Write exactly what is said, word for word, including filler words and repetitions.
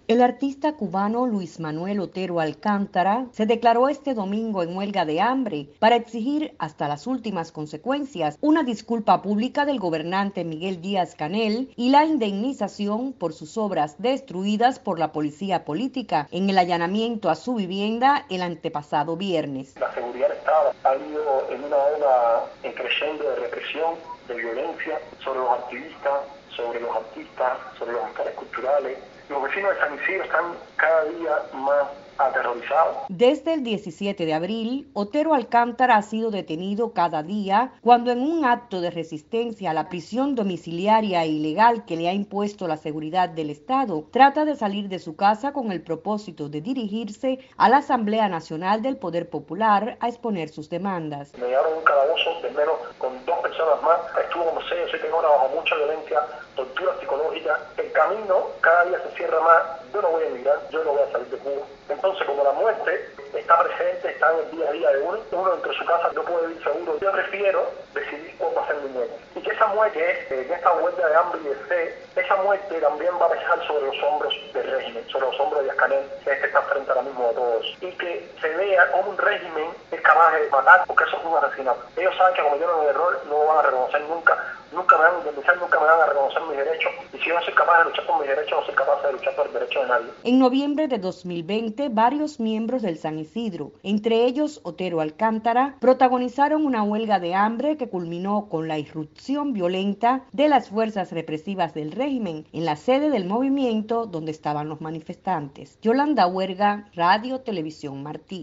El artista cubano Luis Manuel Otero Alcántara se declaró este domingo en huelga de hambre para exigir hasta las últimas consecuencias una disculpa pública del gobernante Miguel Díaz-Canel y la indemnización por sus obras destruidas por la policía política en el allanamiento a su vivienda el antepasado viernes. La seguridad del Estado ha ido en una ola creciente de represión, de violencia sobre los activistas, sobre los artistas, sobre los gestores culturales. Los vecinos de San Isidro están cada día más aterrorizados. Desde el diecisiete de abril, Otero Alcántara ha sido detenido cada día cuando en un acto de resistencia a la prisión domiciliaria e ilegal que le ha impuesto la seguridad del Estado, trata de salir de su casa con el propósito de dirigirse a la Asamblea Nacional del Poder Popular a exponer sus demandas. Me llevaron a un calabozo de menos con dos personas más, estuvo como seis o siete horas bajo mucha violencia, tortura psicológica. El camino cada día se cierra más. Yo no voy a emigrar, yo no voy a salir de Cuba. Entonces, como la muerte está presente, está en el día a día de uno, uno dentro de su casa no puede vivir seguro. Yo prefiero decidir cuál va a ser mi muerte. Y que esa muerte, en esta huelga de hambre y de sed, esa muerte también va a pesar sobre los hombros del régimen, sobre los hombros de Díaz-Canel, que es que está frente ahora mismo a todos. Y que se vea cómo un régimen es capaz de matar, porque eso es un asesinato. Ellos saben que cometieron el error, no lo van a reconocer nunca. Nunca me van a indemnizar, nunca me van a reconocer mis derechos. Y si yo no soy capaz de luchar por mis derechos, no soy capaz de luchar por el derecho de nadie. En noviembre de dos mil veinte, varios miembros del San Isidro, entre ellos Otero Alcántara, protagonizaron una huelga de hambre que culminó con la irrupción violenta de las fuerzas represivas del régimen en la sede del movimiento donde estaban los manifestantes. Yolanda Huerga, Radio Televisión Martí.